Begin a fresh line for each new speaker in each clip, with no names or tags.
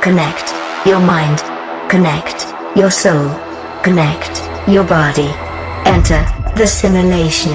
connect your mind, connect your soul, connect your body. Enter the simulation.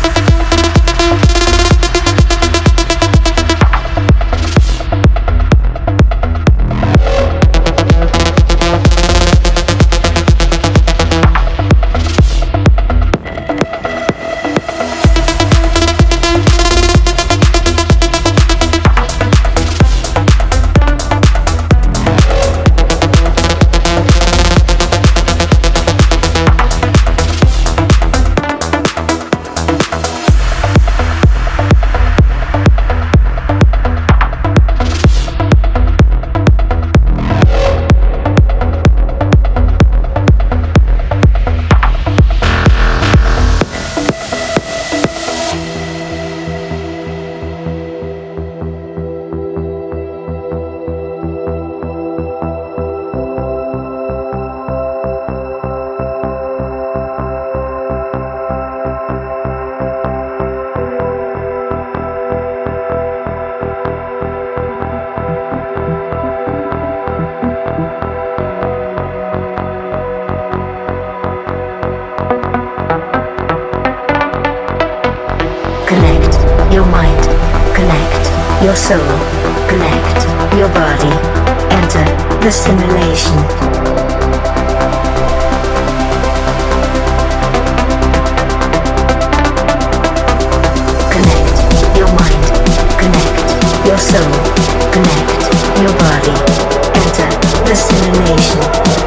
Connect your mind, connect your soul, connect your body. Enter the simulation. Connect your mind, connect your soul, connect your body. Enter the simulation.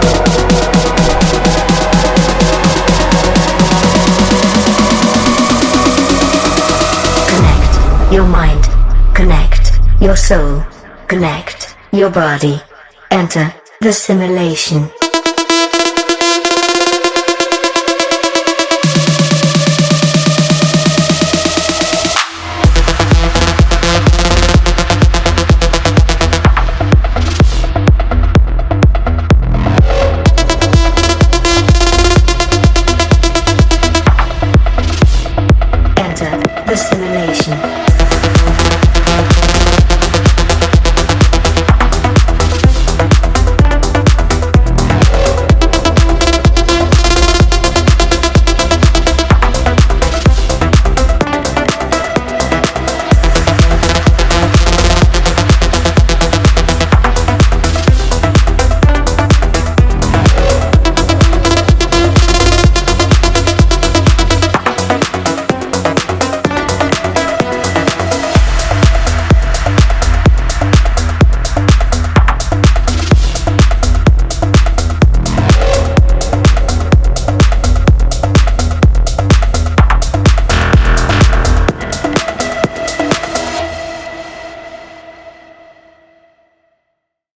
Your mind, connect your soul, connect your body. Enter the simulation.